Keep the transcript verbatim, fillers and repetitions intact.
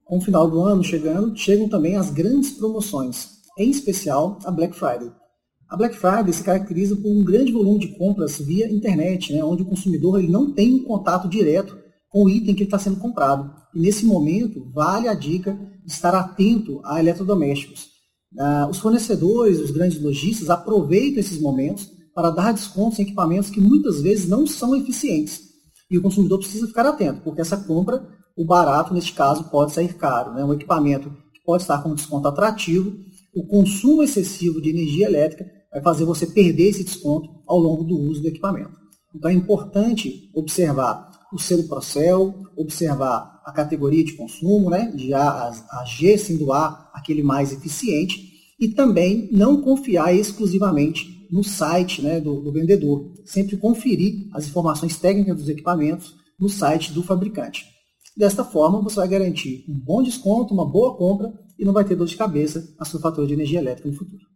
Com o final do ano chegando, chegam também as grandes promoções, em especial a Black Friday. A Black Friday se caracteriza por um grande volume de compras via internet, né, onde o consumidor ele não tem um contato direto com o item que está sendo comprado. E nesse momento, vale a dica de estar atento a eletrodomésticos. Ah, os fornecedores, os grandes lojistas, aproveitam esses momentos para dar descontos em equipamentos que muitas vezes não são eficientes. E o consumidor precisa ficar atento, porque essa compra, o barato, neste caso, pode sair caro. Né? Um equipamento que pode estar com um desconto atrativo, o consumo excessivo de energia elétrica vai fazer você perder esse desconto ao longo do uso do equipamento. Então é importante observar o selo Procel, observar a categoria de consumo, né, de A a G, sendo A aquele mais eficiente, e também não confiar exclusivamente no site, né, do, do vendedor. Sempre conferir as informações técnicas dos equipamentos no site do fabricante. Desta forma, você vai garantir um bom desconto, uma boa compra e não vai ter dor de cabeça na sua fatura de energia elétrica no futuro.